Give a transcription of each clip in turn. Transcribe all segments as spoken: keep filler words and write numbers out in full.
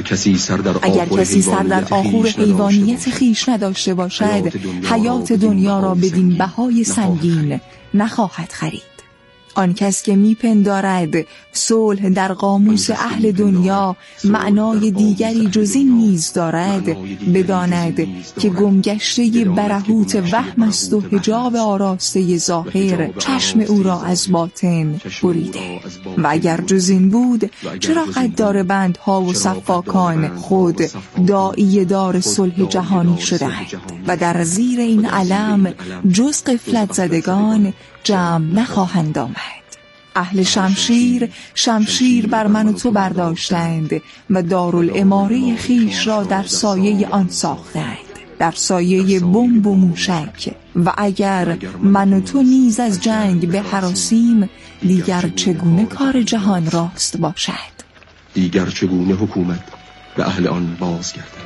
کسی سر در اگر کسی سر در آخور حیوانیت خیش نداشته باشد، حیات دنیا را بدین بهای سنگین نخواهد خرید. آن کس که میپندارد صلح در قاموس اهل دنیا معنای دیگری جز این نیز دارد، بداند که گمگشته برهوت وهم است و حجاب آراسته ظاهر چشم او را از باطن بریده. و اگر جز این بود، چرا قدار بندها و صفاکان خود داعی دار صلح جهانی شدند و در زیر این علم جز غفلت زدگان جمع نخواهند آمد. اهل شمشیر شمشیر بر من و تو برداشتند و دارالعماره خیش را در سایه آن ساختند، در سایه بمب و موشک. و اگر من و تو نیز از جنگ به هراسیم، دیگر چگونه کار جهان راست باشد؟ دیگر چگونه حکومت به اهل آن بازگردد؟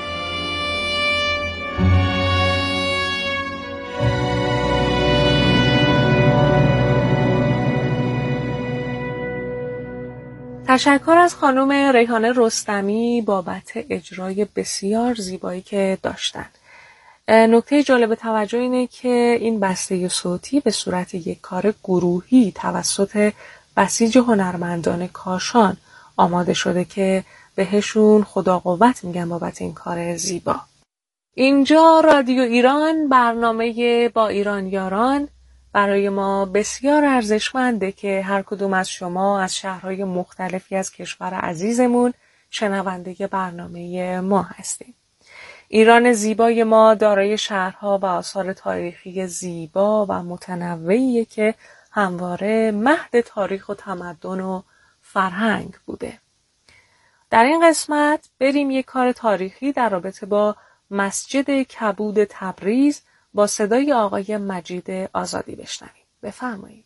تشکر از خانم ریحانه رستمی بابت اجرای بسیار زیبایی که داشتن. نکته جالب توجه اینه که این بسته صوتی به صورت یک کار گروهی توسط بسیج هنرمندان کاشان آماده شده که بهشون خدا قوت میگن بابت این کار زیبا. اینجا رادیو ایران، برنامه با ایران یاران برای ما بسیار ارزشمنده که هر کدوم از شما از شهرهای مختلفی از کشور عزیزمون شنونده برنامه ما هستیم. ایران زیبای ما دارای شهرها و آثار تاریخی زیبا و متنوعیه که همواره مهد تاریخ و تمدن و فرهنگ بوده. در این قسمت بریم یک کار تاریخی در رابطه با مسجد کبود تبریز با صدای آقای مجید آزادی بشنویم. بفرمایید.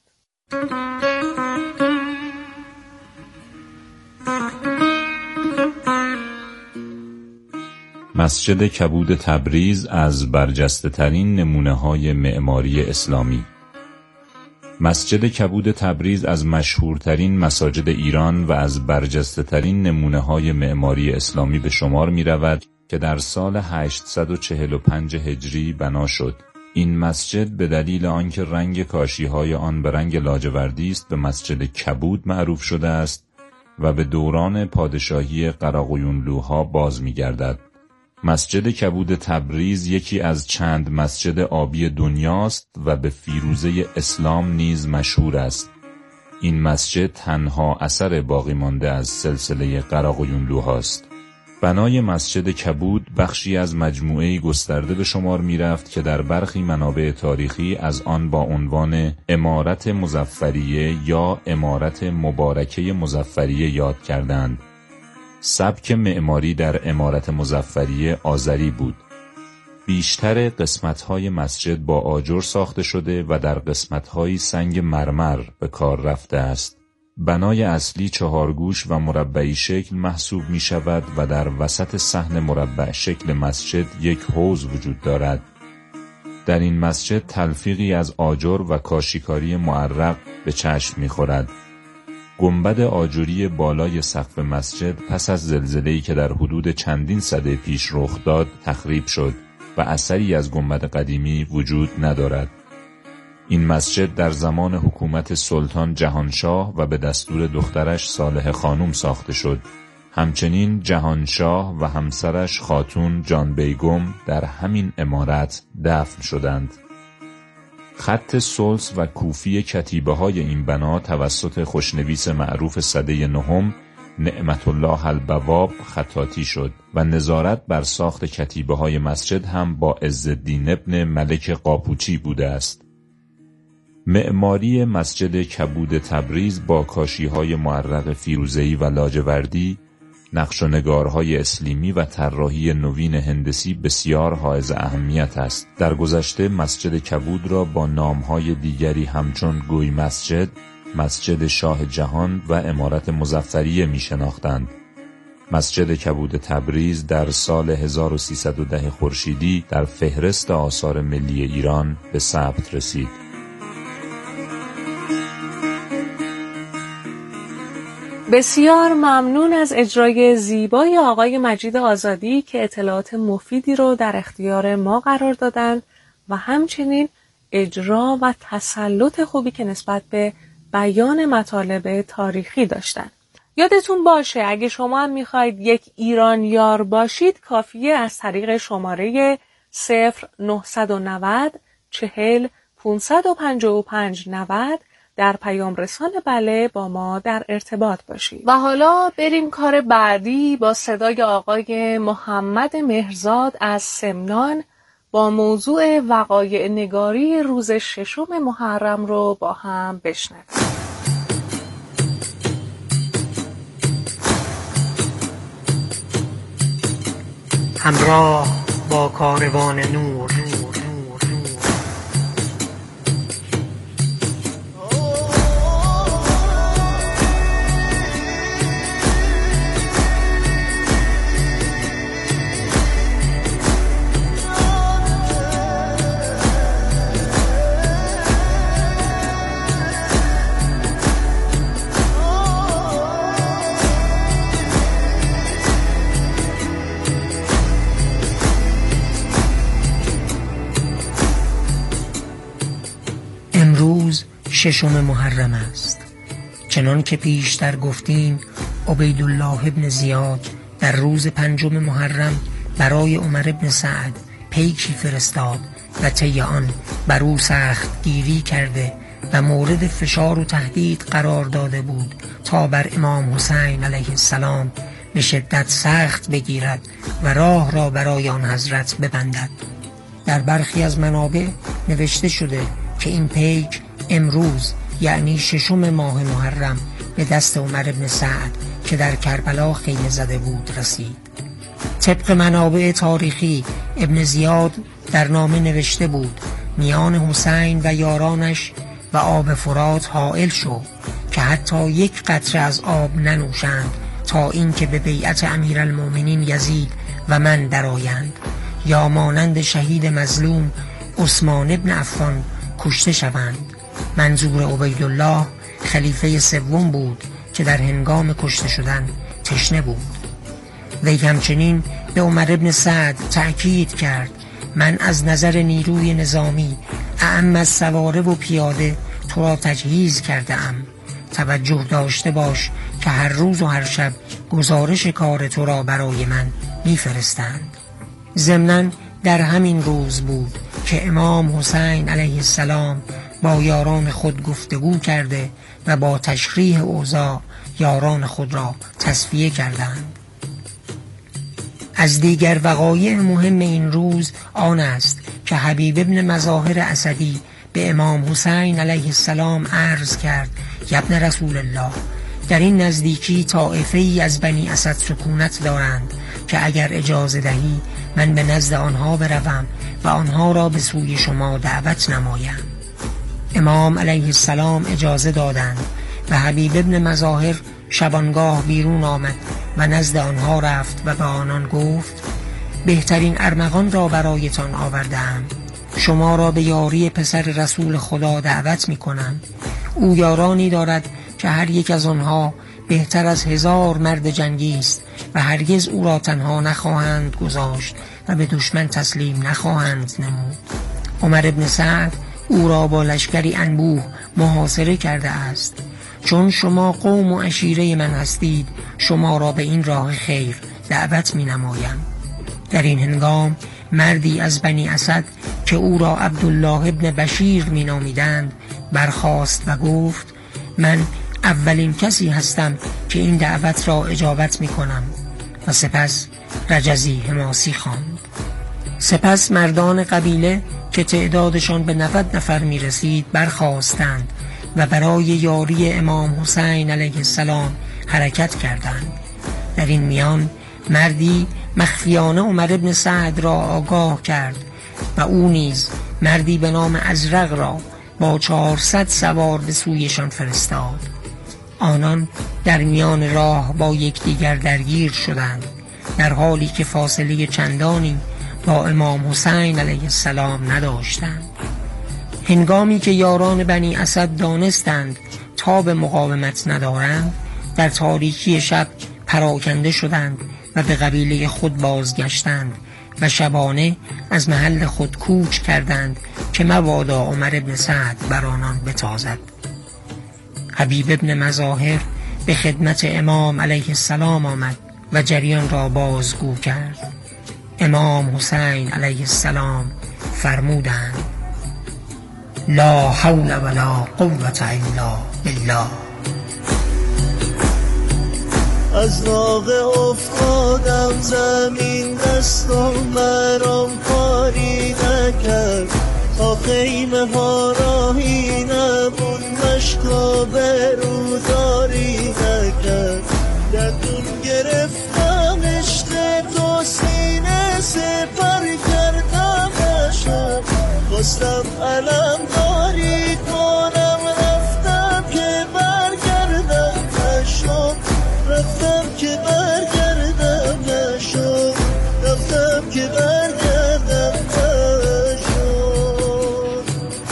مسجد کبود تبریز از برجسته ترین نمونه های معماری اسلامی. مسجد کبود تبریز از مشهورترین مساجد ایران و از برجسته ترین نمونه های معماری اسلامی به شمار می رود که در سال هشتصد و چهل و پنج هجری بنا شد. این مسجد به دلیل آنکه رنگ کاشی‌های آن به رنگ لاجوردی است به مسجد کبود معروف شده است و به دوران پادشاهی قراقویونلوها باز می‌گردد. مسجد کبود تبریز یکی از چند مسجد آبی دنیاست و به فیروزه اسلام نیز مشهور است. این مسجد تنها اثر باقی مانده از سلسله قراقویونلوهاست. بنای مسجد کبود بخشی از مجموعه‌ای گسترده به شمار می‌رفت که در برخی منابع تاریخی از آن با عنوان عمارت مظفریه یا عمارت مبارکه مظفریه یاد کردند. سبک معماری در عمارت مظفریه آذری بود. بیشتر قسمت‌های مسجد با آجر ساخته شده و در قسمت‌هایی سنگ مرمر به کار رفته است. بنای اصلی چهارگوش و مربعی شکل محسوب می شود و در وسط صحن مربع شکل مسجد یک حوض وجود دارد. در این مسجد تلفیقی از آجر و کاشیکاری معرق به چشم می خورد. گنبد آجری بالای سقف مسجد پس از زلزله‌ای که در حدود چندین سده پیش رخ داد تخریب شد و اثری از گنبد قدیمی وجود ندارد. این مسجد در زمان حکومت سلطان جهانشاه و به دستور دخترش صالح خانوم ساخته شد. همچنین جهانشاه و همسرش خاتون جان بیگم در همین عمارت دفن شدند. خط سلس و کوفی کتیبه های این بنا توسط خوشنویس معروف سده نهم نعمت الله البواب خطاطی شد و نظارت بر ساخت کتیبه های مسجد هم با عزالدین ابن ملک قاپوچی بوده است. معماری مسجد کبود تبریز با کاشی‌های معرق فیروزه‌ای و لاجوردی، نقش و نگارهای اسلیمی و طراحی نوین هندسی بسیار حائز اهمیت است. در گذشته مسجد کبود را با نام‌های دیگری همچون گوی مسجد، مسجد شاه جهان و عمارت مظفریه می‌شناختند. مسجد کبود تبریز در سال هزار و سیصد و ده خورشیدی در فهرست آثار ملی ایران به ثبت رسید. بسیار ممنون از اجرای زیبای آقای مجید آزادی که اطلاعات مفیدی رو در اختیار ما قرار دادند و همچنین اجرا و تسلط خوبی که نسبت به بیان مطالب تاریخی داشتند. یادتون باشه اگه شما هم میخواید یک ایرانیار باشید کافیه از طریق شماره صفر نهصد و نود چهل پانصد و پنجاه و پنج نود در پیام رسان بله با ما در ارتباط باشید. و حالا بریم کار بعدی با صدای آقای محمد مهرزاد از سمنان با موضوع وقایع نگاری روز ششم محرم رو با هم بشنویم. همراه با کاروان نور ششم محرم است. چنان که پیشتر گفتیم عبیدالله ابن زیاد در روز پنجم محرم برای عمر ابن سعد پیکی فرستاد و طی آن بر او سخت گیری کرده و مورد فشار و تهدید قرار داده بود تا بر امام حسین علیه السلام به شدت سخت بگیرد و راه را برای آن حضرت ببندد. در برخی از منابع نوشته شده که این پیک امروز یعنی ششم ماه محرم به دست عمر ابن سعد که در کربلا خیمه زده بود رسید. طبق منابع تاریخی ابن زیاد در نامه نوشته بود میان حسین و یارانش و آب فرات حائل شو که حتی یک قطره از آب ننوشند تا اینکه به بیعت امیرالمومنین یزید و من درآیند یا مانند شهید مظلوم عثمان ابن عفان کشته شوند. منظور عبیدالله خلیفه سوم بود که در هنگام کشته شدن تشنه بود. وی همچنین به عمر ابن سعد تأکید کرد من از نظر نیروی نظامی اعم از سواره و پیاده تو را تجهیز کرده ام. توجه داشته باش که هر روز و هر شب گزارش کار تو را برای من میفرستند. ضمناً در همین روز بود که امام حسین علیه السلام با یاران خود گفتگو کرده و با تشریح اوضاع یاران خود را تصفیه کردند. از دیگر وقایع مهم این روز آن است که حبیب ابن مظاهر اسدی به امام حسین علیه السلام عرض کرد ابن رسول الله، در این نزدیکی طائفه ای از بنی اسد سکونت دارند که اگر اجازه دهی من به نزد آنها بروم و آنها را به سوی شما دعوت نمایم. امام علیه السلام اجازه دادند و حبیب ابن مظاهر شبانگاه بیرون آمد و نزد آنها رفت و به آنان گفت بهترین ارمغان را برایتان آوردم، شما را به یاری پسر رسول خدا دعوت می کنم. او یارانی دارد که هر یک از آنها بهتر از هزار مرد جنگی است و هرگز او را تنها نخواهند گذاشت و به دشمن تسلیم نخواهند نمود. عمر ابن سعد او را با لشکری انبوه محاصره کرده است. چون شما قوم و عشیره من هستید شما را به این راه خیر دعوت می نمایم. در این هنگام مردی از بنی اسد که او را عبدالله ابن بشیر می نامیدند برخاست و گفت من اولین کسی هستم که این دعوت را اجابت می کنم و سپس رجزی حماسی خواند. سپس مردان قبیله که تعدادشان به نود نفر می رسید برخاستند و برای یاری امام حسین علیه السلام حرکت کردند. در این میان مردی مخفیانه عمر ابن سعد را آگاه کرد و او نیز مردی به نام ازرق را با چهارصد سوار به سویشان فرستاد. آنان در میان راه با یکدیگر درگیر شدند در حالی که فاصله چندانی با امام حسین علیه السلام نداشتند. هنگامی که یاران بنی اسد دانستند تا به مقاومت ندارند در تاریکی شب پراکنده شدند و به قبیله خود بازگشتند و شبانه از محل خود کوچ کردند که مبادا عمر ابن سعد بر آنان بتازد. حبیب ابن مظاهر به خدمت امام علیه السلام آمد و جریان را بازگو کرد. امام حسین علیه السلام فرمودند: لا حول ولا قوة الا بالله. از ناقه افتادم زمین، دستم برام کاری نکرد، تا خیمه ها راهی نبود، مشکا بروداری نکرد. دندون گرفتم عشق تو، سینه سپر کردم نشد، خواستم علم داری کنم، رفتم که برگردم نشد، رفتم که برگردم نشد، رفتم که برگردم نشد.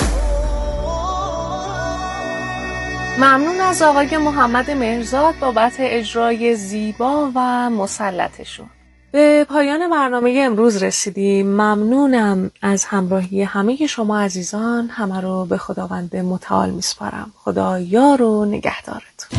ممنون از آقای محمد مهرزاد بابت اجرای زیبا و مسلطشون. به پایان برنامه امروز رسیدیم. ممنونم از همراهی همه شما عزیزان. همه رو به خداوند متعال میسپارم. خدا یار و نگهدارتون.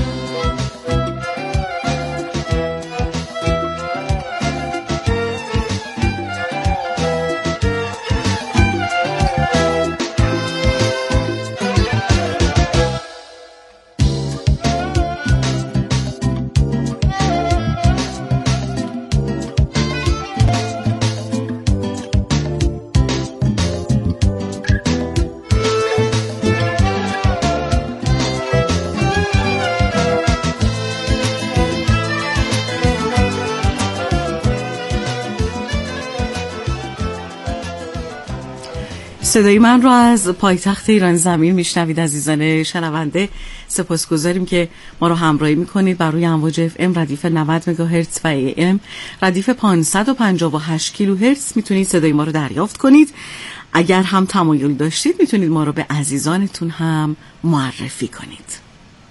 صدای من رو از پایتخت ایران زمین میشنوید عزیزان شنونده. سپاسگزاریم که ما رو همراهی میکنید بر روی امواج اف ام ردیف نود مگاهرتز و ای ام ردیف پانصد و پنجاه و هشت کیلوهرتز میتونید صدای ما رو دریافت کنید. اگر هم تمایل داشتید میتونید ما رو به عزیزانتون هم معرفی کنید.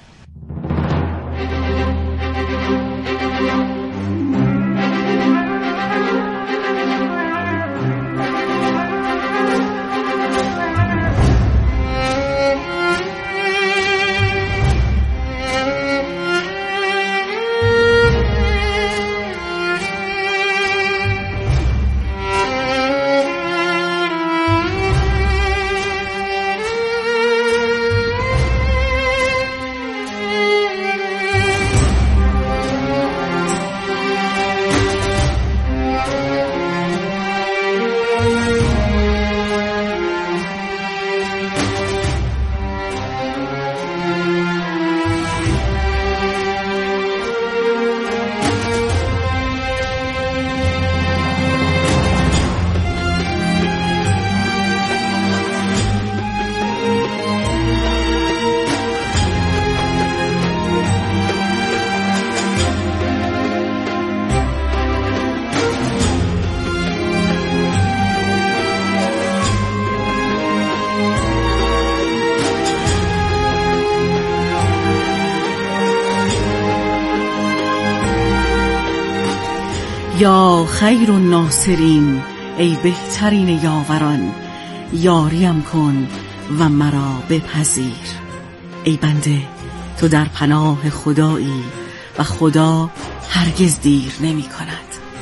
یا خیر الناصرین، ای بهترین یاوران، یاریم کن و مرا بپذیر. ای بنده تو در پناه خدایی و خدا هرگز دیر نمی کند.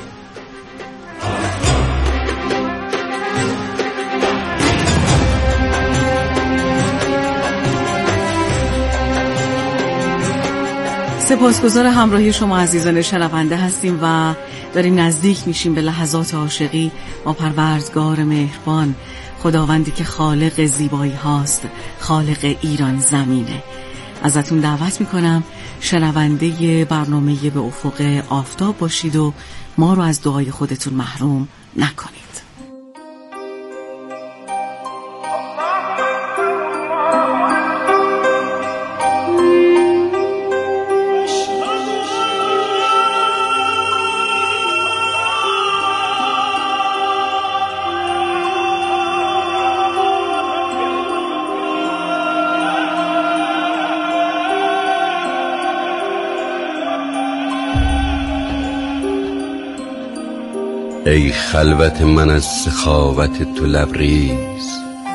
سپاسگزار همراهی شما عزیزان شنونده هستیم و داریم نزدیک میشیم به لحظات عاشقی با پروردگار مهربان، خداوندی که خالق زیبایی هاست، خالق ایران زمینه. ازتون دعوت میکنم شنونده برنامه به افق آفتاب باشید و ما رو از دعای خودتون محروم نکنید. ای خلوت من از سخاوت تو لبریز،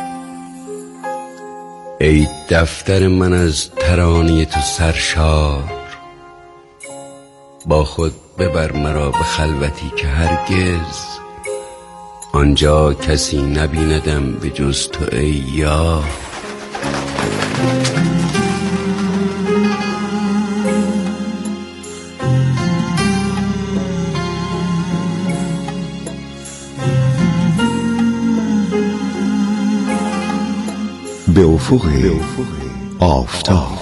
ای دفتر من از ترانه تو سرشار. با خود ببر مرا به خلوتی که هرگز آنجا کسی نبیندم به جز تو ای یار. به افق آفتاب.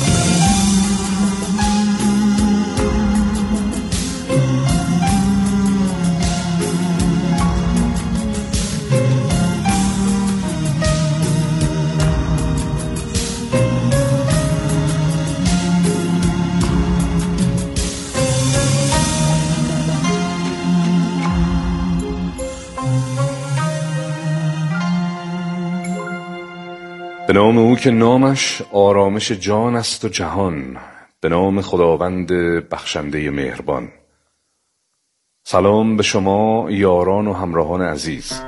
به نام او که نامش آرامش جان است و جهان، به نام خداوند بخشنده مهربان. سلام به شما یاران و همراهان عزیز.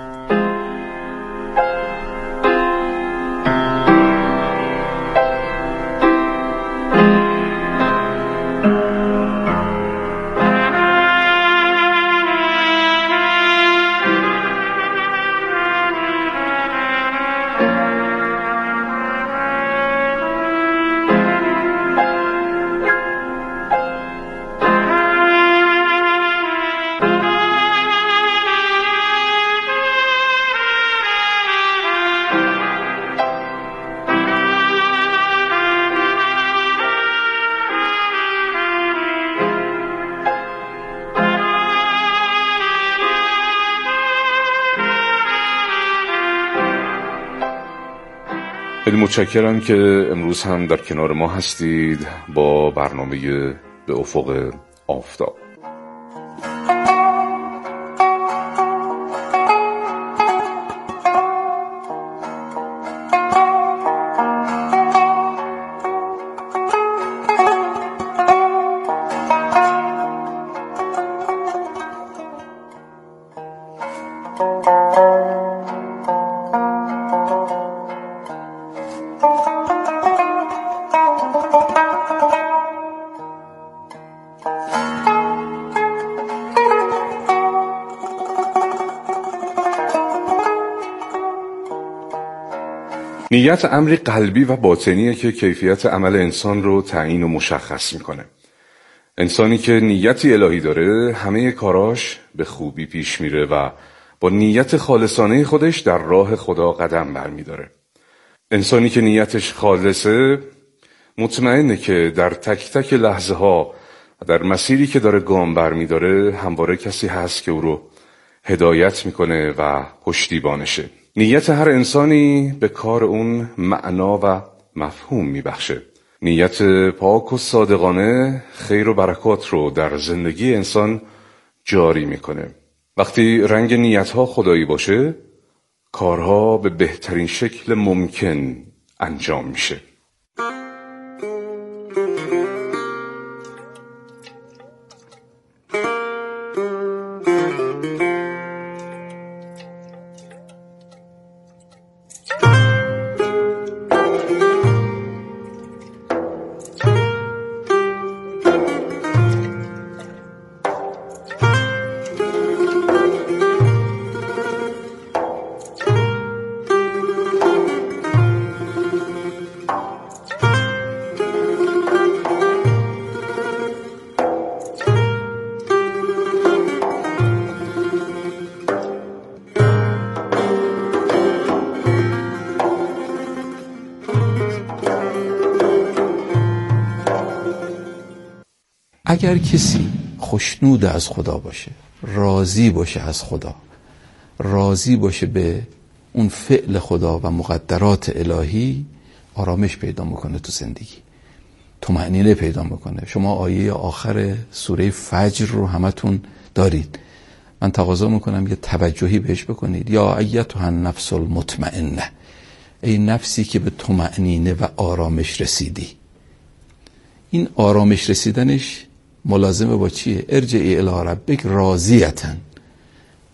خیلی متشکرم که امروز هم در کنار ما هستید با برنامه به افق آفتاب. نیت امری قلبی و باطنیه که کیفیت عمل انسان رو تعیین و مشخص میکنه. انسانی که نیتی الهی داره همه کاراش به خوبی پیش میره و با نیت خالصانه خودش در راه خدا قدم برمیداره. انسانی که نیتش خالصه مطمئنه که در تک تک لحظه ها و در مسیری که داره گام برمیداره همواره کسی هست که او رو هدایت میکنه و پشتیبانشه. نیت هر انسانی به کار اون معنا و مفهوم میبخشه. نیت پاک و صادقانه خیر و برکات رو در زندگی انسان جاری میکنه. وقتی رنگ نیتها خدایی باشه، کارها به بهترین شکل ممکن انجام میشه. اگر کسی خوشنود از خدا باشه، راضی باشه از خدا، راضی باشه به اون فعل خدا و مقدرات الهی، آرامش پیدا میکنه تو زندگی، طمأنینه پیدا میکنه. شما آیه آخر سوره فجر رو همتون دارید. من تقاضا میکنم یه توجهی بهش بکنید. یا ایتها النفس المطمئنه، ای نفسی که به طمأنینه و آرامش رسیدی. این آرامش رسیدنش ملازمه با چیه؟ ارجعی الی ربک راضیتن،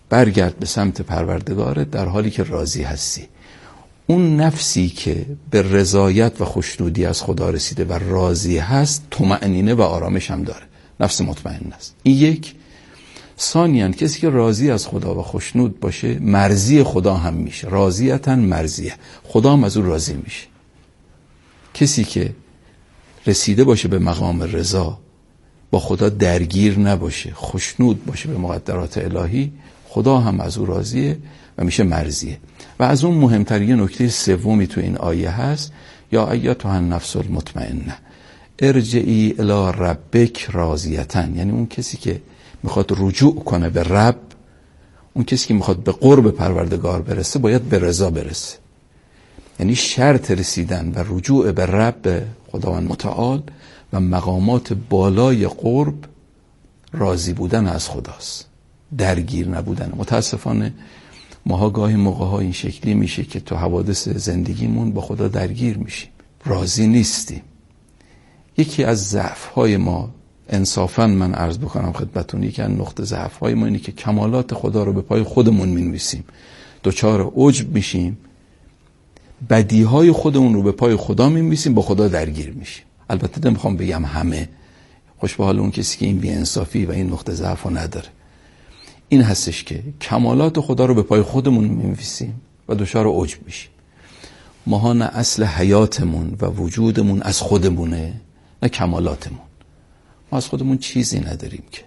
برگرد به سمت پروردگارت در حالی که راضی هستی. اون نفسی که به رضایت و خوشنودی از خدا رسیده و راضی هست طمأنینه و آرامش هم داره، نفس مطمئن است. این یک. ثانیاً کسی که راضی از خدا و خوشنود باشه مرضی خدا هم میشه، راضیتن مرضیه، خدا هم از اون راضی میشه. کسی که رسیده باشه به مقام رضا، با خدا درگیر نباشه، خوشنود باشه به مقدرات الهی، خدا هم از او راضیه و میشه مرضیه. و از اون مهمتر یه نکته سومی تو این آیه هست، یا ایتها النفس المطمئنه ارجعی الی ربک راضیتن. یعنی اون کسی که میخواد رجوع کنه به رب، اون کسی که میخواد به قرب پروردگار برسه باید به رضا برسه. یعنی شرط رسیدن و رجوع به رب خداوند متعال و مقامات بالای قرب راضی بودن از خداست، درگیر نبودن. متاسفانه ماها گاهی موقع‌ها این شکلی میشه که تو حوادث زندگیمون با خدا درگیر میشیم، راضی نیستیم. یکی از ضعف‌های ما، انصافاً من عرض بکنم خدمتتون، یکی از نقطه ضعف‌های ما اینه که کمالات خدا رو به پای خودمون می‌نویسیم، دوچار عجب میشیم، بدیهای خودمون رو به پای خدا می‌نویسیم، با خدا درگیر میشیم. البته نمیخوام بگم همه، خوش به حال اون کسی که این بی‌انصافی و این نقطه ضعف رو نداره. این هستش که کمالات خدا رو به پای خودمون می‌نویسیم و دچار عجب میشیم. ماها نه اصل حیاتمون و وجودمون از خودمونه، نه کمالاتمون. ما از خودمون چیزی نداریم که.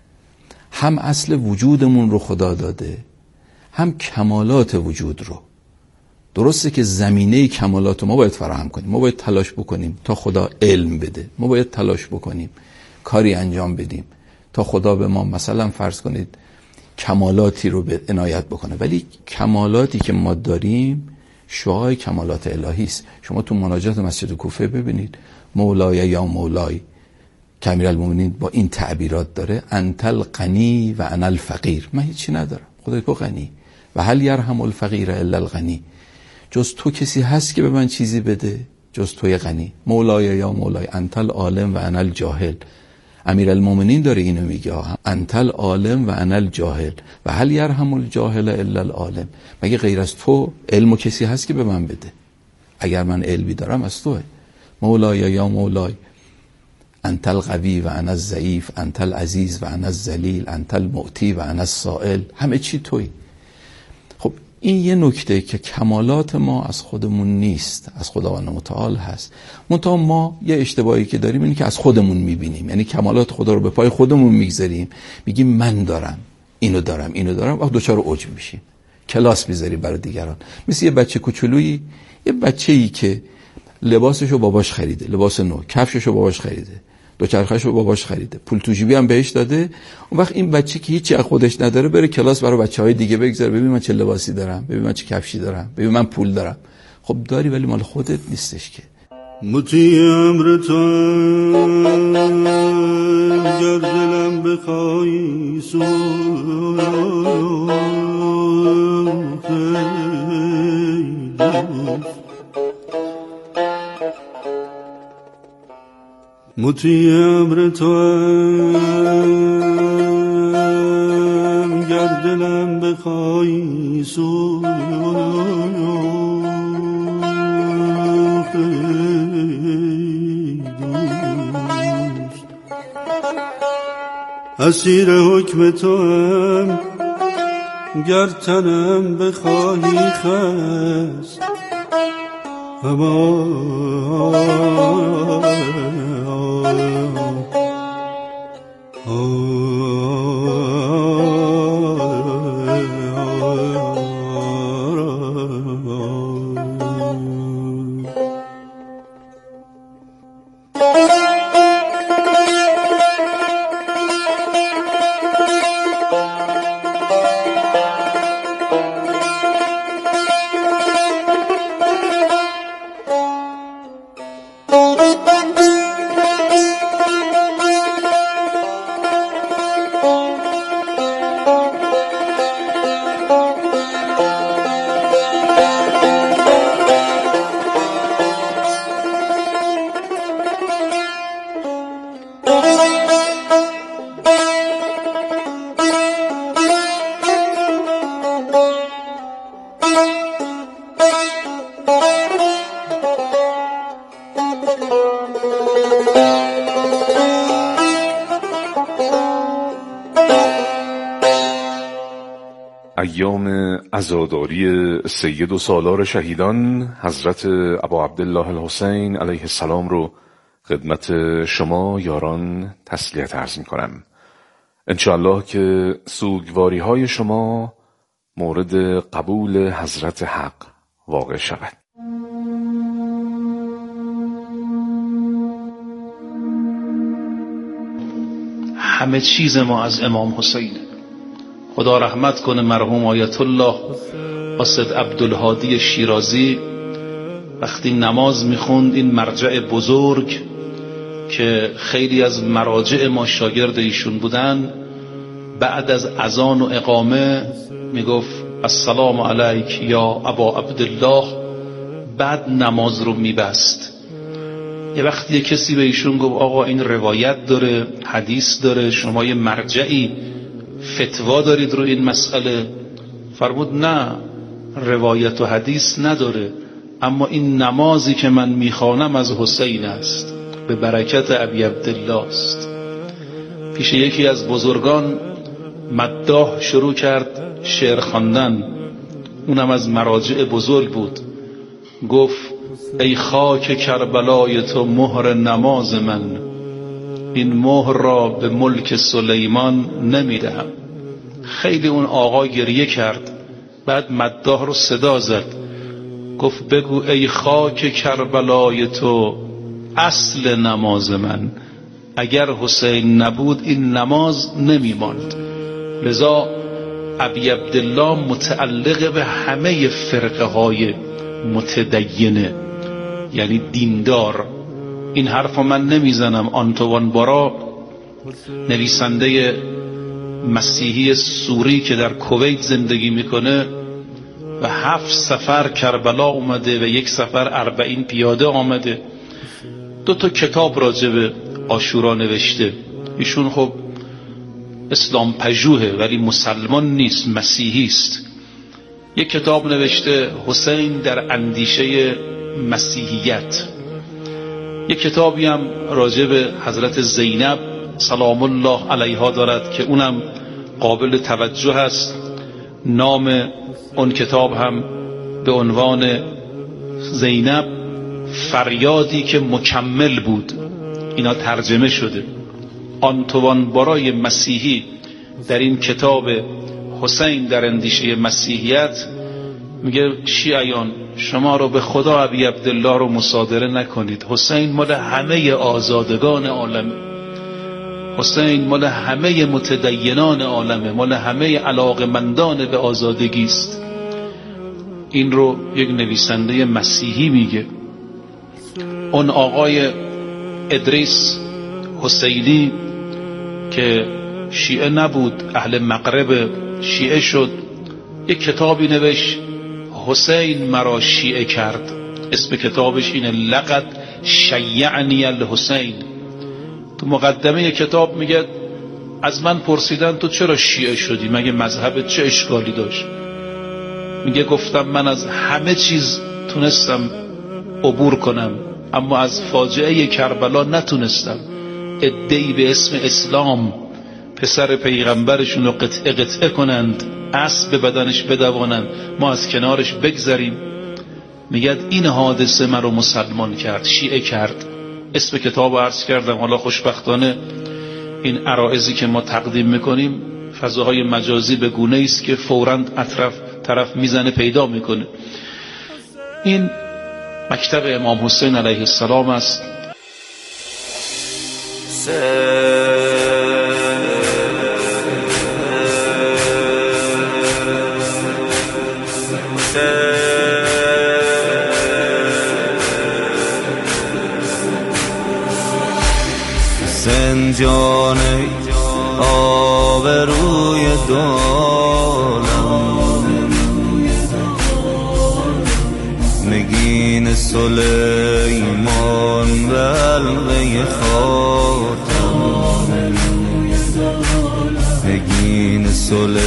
هم اصل وجودمون رو خدا داده، هم کمالات وجود رو. درسته که زمینه کمالات ما باید فراهم کنیم، ما باید تلاش بکنیم تا خدا علم بده، ما باید تلاش بکنیم کاری انجام بدیم تا خدا به ما مثلا فرض کنید کمالاتی رو به عنایت بکنه. ولی کمالاتی که ما داریم شعاع کمالات الهی است. شما تو مناجات مسجد کوفه ببینید، مولای یا مولای که امیرالمومنین با این تعبیرات داره، انت الغنی و انا الفقیر. من هیچی ندارم، خدای تو غنی، و هل یرحم الفقیر الا الغنی. جز تو کسی هست که به من چیزی بده؟ جز توی غنی. مولای یا مولای انت العالم و انا الجاهل. امیرالمومنین داره اینو میگه، انت العالم و انا الجاهل و هل یرحم الجاهل الا العالم. مگه غیر از تو علم و کسی هست که به من بده؟ اگر من علمی دارم از توه. مولای یا مولای انت القوی و انا الضعیف، انت العزیز و انا الذلیل، انت المعطی و انا السائل. همه چی تویی. خب این یه نکته که کمالات ما از خودمون نیست، از خداوند متعال هست. منتها ما یه اشتباهی که داریم اینه که از خودمون میبینیم، یعنی کمالات خدا رو به پای خودمون میگذاریم، میگیم من دارم، اینو دارم، اینو دارم، و دوچار عجب میشیم، کلاس میذاریم برای دیگران. مثل یه بچه کوچولویی، یه بچه‌ای که لباسشو باباش خریده، لباس نو، کفششو باباش خریده، دوچرخه‌شو باباش خریده، پول تو جیبی هم بهش داده. اون وقت این بچه که هیچی از خودش نداره بره کلاس برای بچه‌های دیگه بگذاره، ببین من چه لباسی دارم، ببین من چه کفشی دارم، ببین من پول دارم. خب داری ولی مال خودت نیستش که. مطیع امر تو گر دلم بخوای سوخت مطیع امر تو گر دلم بخوای سوخت اسیر حکم تو هم گر تنم بخواهی خست اما ایام عزاداری سید و سالار شهیدان حضرت ابا عبدالله الحسین علیه السلام رو خدمت شما یاران تسلیت عرض می کنم. انشاءالله که سوگواری های شما مورد قبول حضرت حق واقع شود. همه چیز ما از امام حسین. خدا رحمت کنه مرحوم آیت الله قاصد عبدالهادی شیرازی وقتی نماز میخوند، این مرجع بزرگ که خیلی از مراجع ما شاگرد ایشون بودن، بعد از اذان و اقامه میگفت السلام علیک یا ابا عبدالله، بعد نماز رو میبست. یه وقتی یه کسی به ایشون گفت آقا این روایت داره، حدیث داره، شما یه مرجعی فتوا دارید رو این مسئله؟ فرمود نه، روایت و حدیث نداره، اما این نمازی که من میخوانم از حسین است، به برکت ابی عبدالله است. پیش یکی از بزرگان مداح شروع کرد شعر خواندن، اونم از مراجع بزرگ بود. گفت ای خاک کربلای تو مهر نماز من، این مهر را به ملک سلیمان نمیدهم. خیلی اون آقا گریه کرد، بعد مداح رو صدا زد، گفت بگو ای خاک کربلای تو اصل نماز من، اگر حسین نبود این نماز نمیماند. لذا ابی عبدالله متعلق به همه فرقه های متدینه، یعنی دیندار. این حرف من نمیزنم. آنتوان بارا نویسنده مسیحی سوری که در کویت زندگی میکنه و هفت سفر کربلا اومده و یک سفر اربعین پیاده آمده، دو تا کتاب راجع به عاشورا نوشته. ایشون خب اسلام پژوهه ولی مسلمان نیست، مسیحی است. یک کتاب نوشته حسین در اندیشه مسیحیت. یک کتابی هم راجع به حضرت زینب سلام الله علیها دارد که اونم قابل توجه است. نام اون کتاب هم به عنوان زینب فریادی که مکمل بود، اینا ترجمه شده. آنتوان بارای مسیحی در این کتاب حسین در اندیشه مسیحیت میگه شیعیان شما رو به خدا ابی عبدالله رو مصادره نکنید، حسین مال همه آزادگان عالم، حسین مال همه متدینان عالمه، مال همه علاقمندان به آزادگی است. این رو یک نویسنده مسیحی میگه. اون آقای ادریس حسینی که شیعه نبود، اهل مغرب شیعه شد، یک کتابی نوشت حسین مرا شیعه کرد. اسم کتابش اینه لقد شیعنی الحسین. تو مقدمه کتاب میگه از من پرسیدن تو چرا شیعه شدی، مگه مذهبت چه اشکالی داشت؟ میگه گفتم من از همه چیز تونستم عبور کنم، اما از فاجعه کربلا نتونستم. عده‌ای به اسم اسلام پسر پیغمبرشون رو قطعه قطعه کنند، اسب به بدنش بدوانند، ما از کنارش بگذریم. میگه این حادثه من رو مسلمان کرد، شیعه کرد. اسم کتاب عرض کردم. حالا خوشبختانه این عرائضی که ما تقدیم میکنیم فضاهای مجازی به گونه‌ای است که فوراً اطراف طرف میزنه پیدا میکنه. این مکتب امام حسین علیه السلام است. سنجانه آبروی دولم، نگین سلیمان بلغه خاتم، نگین سلیمان